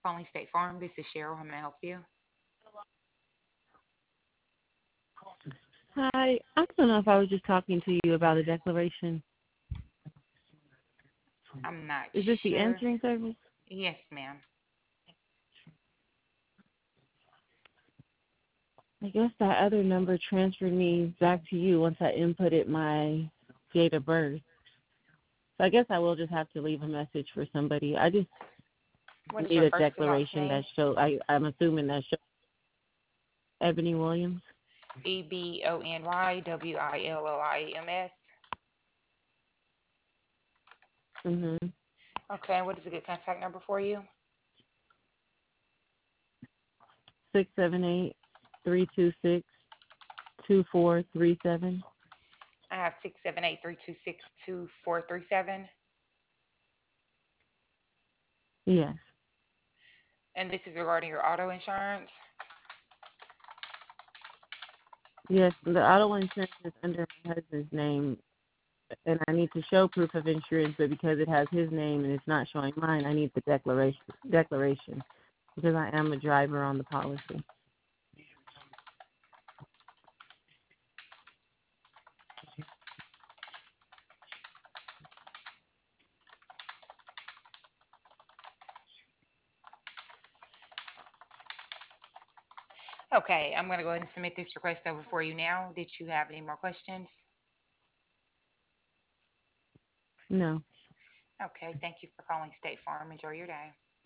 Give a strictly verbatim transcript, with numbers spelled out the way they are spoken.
Calling State Farm. This is Cheryl. How may I help you? Hi, I don't know if I was just talking to you about a declaration. I'm not Is this the sure. answering service? Yes, ma'am. I guess that other number transferred me back to you once I inputted my date of birth. So I guess I will just have to leave a message for somebody. I just What is need your a first and last declaration name? that show. I I'm assuming that shows Ebony Williams. E B O N Y W I L L I M S. Mhm. Okay, what is a good contact number for you? Six seven eight three two six two four three seven. I have six seven eight three two six two four three seven. Yes. And this is regarding your auto insurance. Yes. The auto insurance is under my husband's name, and I need to show proof of insurance, but because it has his name and it's not showing mine, I need the declaration declaration because I am a driver on the policy. Okay, I'm going to go ahead and submit this request over for you now. Did you have any more questions? No. Okay, thank you for calling State Farm. Enjoy your day.